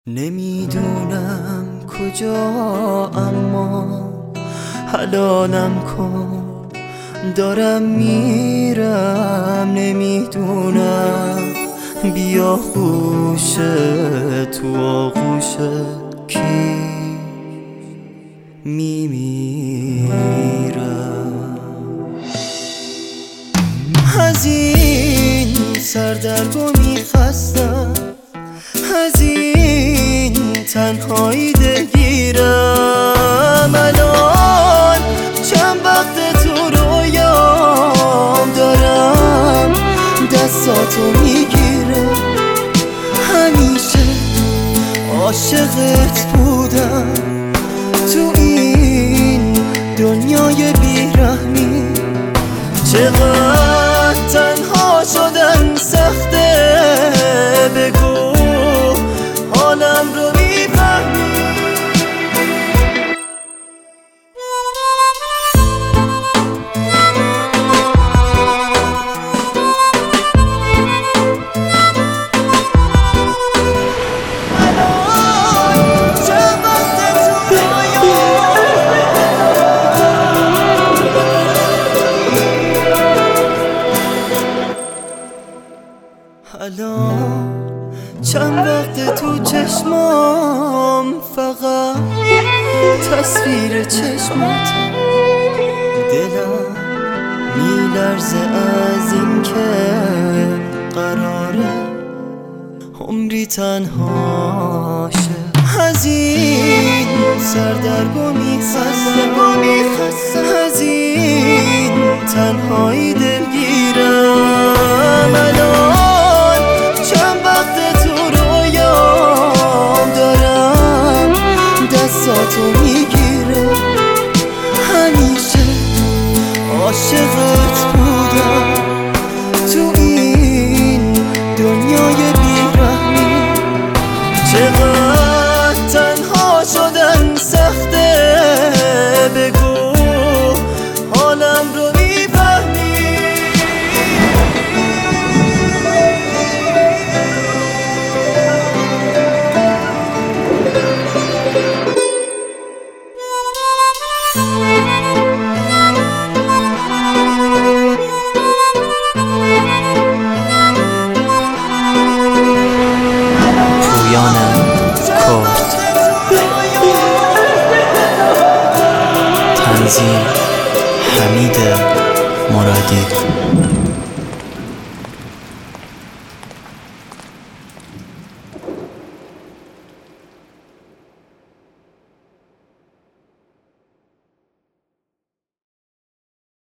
نمیدونم کجا اما حلالم کن، دارم میرم نمیدونم بیا خوش تو آغوش کی میمیرم. از این سردرگمی خستم، از این تنهایی دلگیرم. الان چند وقت تو رویام دارم دستاتو میگیرم. همیشه عاشقت بودم تو این دنیای بیرحمی. چقدر تنها شدن سخته، بگو حالم رو میفهمی. الان چند وقت تو چشمام فقط تصویر چشماتم. دلم میلرزه از این که قراره عمری تنها شه. از این سردرگمی خستم، از این تنهایی دلگیرم. الان چند وقت تو رویام دارم دستاتو میگیرم. همیشه عاشقت